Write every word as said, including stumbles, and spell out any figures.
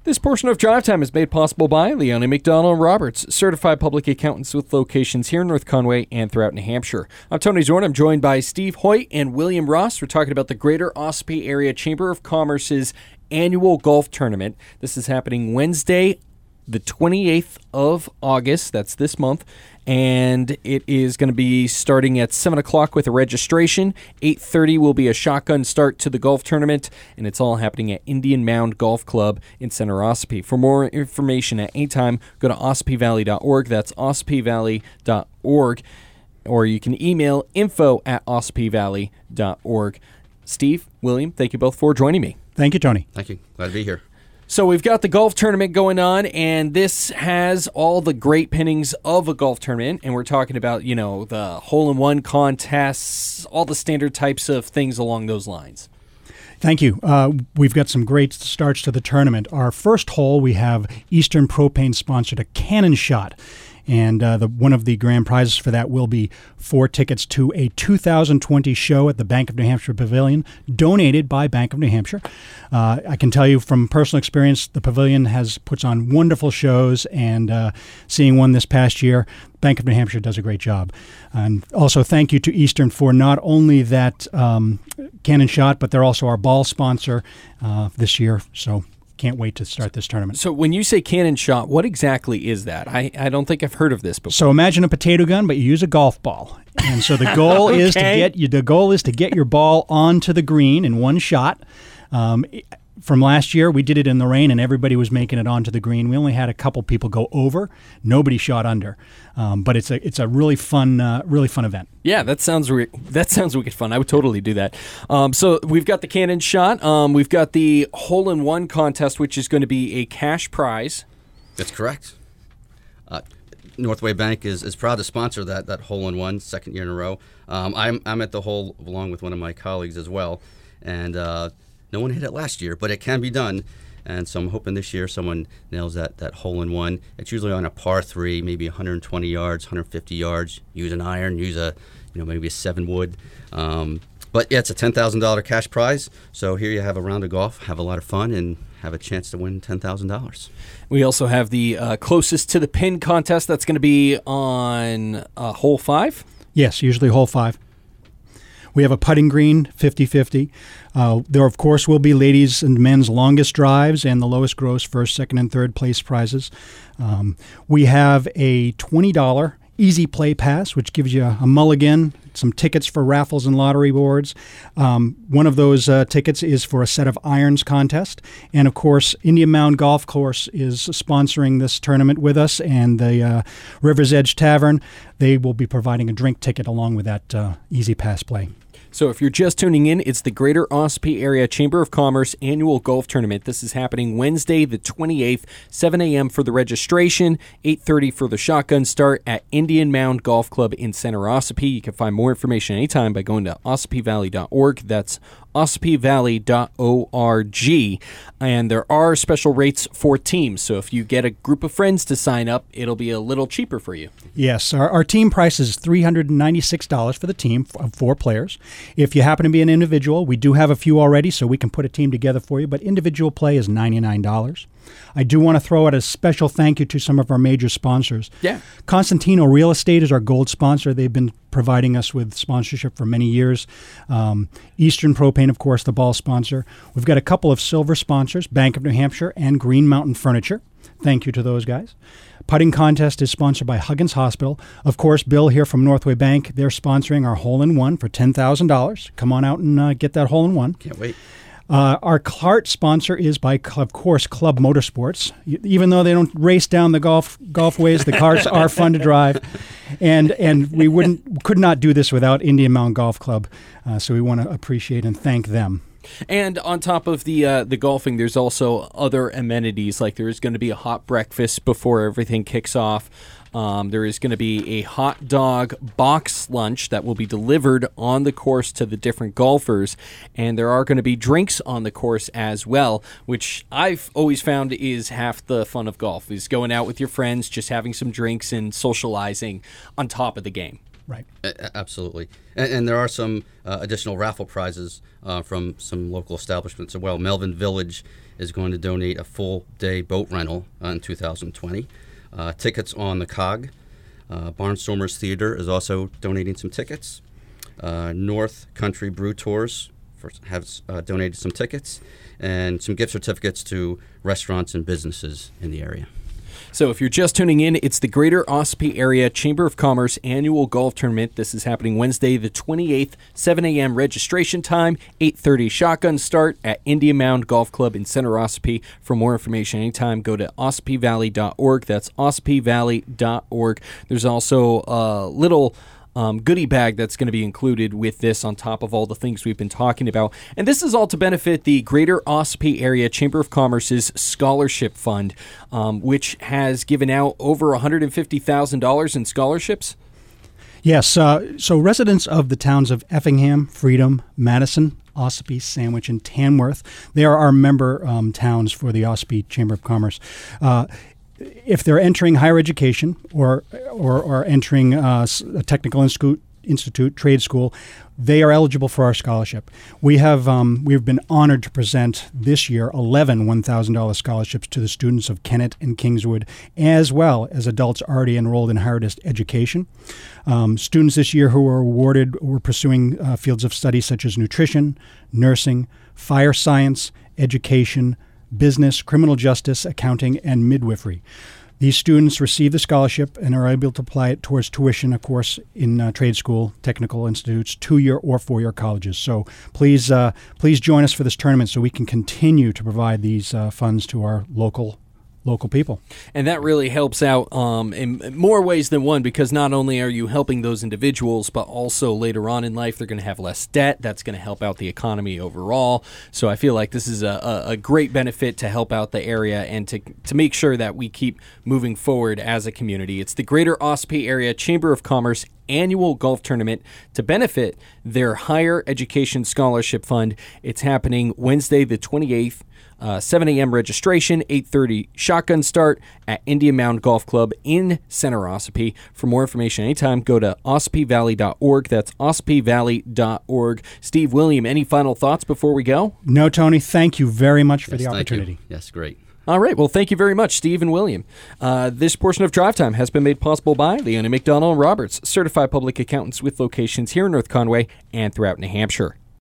This portion of Drive Time is made possible by Leone McDonald Roberts, certified public accountants with locations here in North Conway and throughout New Hampshire. I'm Tony Zorn. I'm joined by Steve Hoyt and William Ross. We're talking about the Greater Ossipee Area Chamber of Commerce's annual golf tournament. This is happening Wednesday, the twenty-eighth of August. That's this month. And it is going to be starting at seven o'clock with a registration. eight thirty will be a shotgun start to the golf tournament, and it's all happening at Indian Mound Golf Club in Center Ossipee. For more information at any time, go to ossipee valley dot org. That's ossipee valley dot org. Or you can email info at ossipee valley dot org. Steve, William, thank you both for joining me. Thank you, Tony. Thank you. Glad to be here. So we've got the golf tournament going on, and this has all the great pinnings of a golf tournament, and we're talking about, you know, the hole-in-one contests, all the standard types of things along those lines. Thank you. Uh, we've got some great starts to the tournament. Our first hole, we have Eastern Propane sponsored a cannon shot. And uh, the, one of the grand prizes for that will be four tickets to a two thousand twenty show at the Bank of New Hampshire Pavilion, donated by Bank of New Hampshire. Uh, I can tell you from personal experience, the Pavilion has puts on wonderful shows, and uh, seeing one this past year, Bank of New Hampshire does a great job. And also thank you to Eastern for not only that um, cannon shot, but they're also our ball sponsor uh, this year. So can't wait to start this tournament. So when you say cannon shot, what exactly is that? I, I don't think I've heard of this before. So imagine a potato gun, but you use a golf ball. And so the goal okay. is to get you. The goal is to get your ball onto the green in one shot. Um, from last year, we did it in the rain, and everybody was making it onto the green. We only had a couple people go over. Nobody shot under. Um, but it's a it's a really fun uh, really fun event. Yeah, that sounds re- that sounds wicked fun. I would totally do that. Um, so we've got the cannon shot. Um, we've got the hole-in-one contest, which is going to be a cash prize. That's correct. Uh, Northway Bank is, is proud to sponsor that that hole-in-one, second year in a row. Um, I'm I'm at the hole along with one of my colleagues as well, and uh, no one hit it last year, but it can be done. And so I'm hoping this year someone nails that, that hole-in-one. It's usually on a par three, maybe one hundred twenty yards, one hundred fifty yards. Use an iron, use a, you know, maybe a seven wood. Um, but yeah, it's a ten thousand dollars cash prize. So here you have a round of golf, have a lot of fun, and have a chance to win ten thousand dollars. We also have the uh, closest to the pin contest. That's going to be on uh, hole five. Yes, usually hole five. We have a putting green, fifty-fifty. Uh, there, of course, will be ladies' and men's longest drives and the lowest gross first, second, and third place prizes. Um, we have a twenty dollars Easy Play Pass, which gives you a mulligan, some tickets for raffles and lottery boards. Um, one of those uh, tickets is for a set of irons contest. And, of course, Indian Mound Golf Course is sponsoring this tournament with us, and the uh, River's Edge Tavern, they will be providing a drink ticket along with that uh, Easy Pass play. So if you're just tuning in, it's the Greater Ossipee Area Chamber of Commerce annual golf tournament. This is happening Wednesday, the twenty-eighth, seven a.m. for the registration, eight thirty for the shotgun start at Indian Mound Golf Club in Center Ossipee. You can find more information anytime by going to ossipee valley dot org. That's ossipee valley dot org. And there are special rates for teams. So if you get a group of friends to sign up, it'll be a little cheaper for you. Yes, our, our team price is three hundred ninety-six dollars for the team of four players. If you happen to be an individual, we do have a few already, so we can put a team together for you, but individual play is ninety-nine dollars. I do want to throw out a special thank you to some of our major sponsors. Yeah. Constantino Real Estate is our gold sponsor. They've been providing us with sponsorship for many years. Um, Eastern Propane, of course, the ball sponsor. We've got a couple of silver sponsors, Bank of New Hampshire and Green Mountain Furniture. Thank you to those guys. Putting contest is sponsored by Huggins Hospital. Of course, Bill here from Northway Bank, they're sponsoring our hole-in-one for ten thousand dollars. Come on out and uh, get that hole-in-one. Can't wait. Uh, our cart sponsor is, by, of course, Club Motorsports. Even though they don't race down the golf golfways, the carts are fun to drive, and and we wouldn't could not do this without Indian Mound Golf Club. Uh, so we want to appreciate and thank them. And on top of the uh, the golfing, there's also other amenities, like there's going to be a hot breakfast before everything kicks off. Um, there is going to be a hot dog box lunch that will be delivered on the course to the different golfers, and there are going to be drinks on the course as well, which I've always found is half the fun of golf, is going out with your friends, just having some drinks and socializing on top of the game. Right. A- absolutely. And, and there are some uh, additional raffle prizes uh, from some local establishments as well. Melvin Village is going to donate a full day boat rental uh, in two thousand twenty. Uh, tickets on the Cog. Uh, Barnstormers Theater is also donating some tickets. Uh, North Country Brew Tours for, have uh, donated some tickets and some gift certificates to restaurants and businesses in the area. So if you're just tuning in, it's the Greater Ossipee Area Chamber of Commerce Annual Golf Tournament. This is happening Wednesday the twenty-eighth, seven a.m. registration time, eight thirty shotgun start at Indian Mound Golf Club in Center Ossipee. For more information anytime, go to ossipee valley dot org. That's ossipee valley dot org. There's also a little Um, goodie bag that's going to be included with this on top of all the things we've been talking about. And this is all to benefit the Greater Ossipee Area Chamber of Commerce's Scholarship Fund, um, which has given out over one hundred fifty thousand dollars in scholarships. Yes, uh, so residents of the towns of Effingham, Freedom, Madison, Ossipee, Sandwich, and Tamworth, they are our member um, towns for the Ossipee Chamber of Commerce. Uh, If they're entering higher education or or, or entering uh, a technical institute, institute, trade school, they are eligible for our scholarship. We have um, we've been honored to present this year eleven one thousand dollars scholarships to the students of Kennett and Kingswood, as well as adults already enrolled in higher education. Um, students this year who were awarded were pursuing uh, fields of study such as nutrition, nursing, fire science, education, business, criminal justice, accounting, and midwifery. These students receive the scholarship and are able to apply it towards tuition, of course, in uh, trade school, technical institutes, two-year or four-year colleges. So please, uh, please join us for this tournament so we can continue to provide these uh, funds to our local local people. And that really helps out um, in more ways than one, because not only are you helping those individuals, but also later on in life they're going to have less debt. That's going to help out the economy overall. So I feel like this is a, a, a great benefit to help out the area and to, to make sure that we keep moving forward as a community. It's the Greater Ossipee Area Chamber of Commerce Annual Golf Tournament to benefit their Higher Education Scholarship Fund. It's happening Wednesday the twenty-eighth, uh, seven a.m. registration, eight thirty shotgun start at Indian Mound Golf Club in Center Ossipee. For more information anytime, go to ossipee valley dot org. That's ossipee valley dot org. Steve, William, any final thoughts before we go? No, Tony, thank you very much for yes, the thank opportunity. You. Yes, great. All right. Well, thank you very much, Steve and William. Uh, this portion of Drive Time has been made possible by Leone McDonald and Roberts, certified public accountants with locations here in North Conway and throughout New Hampshire.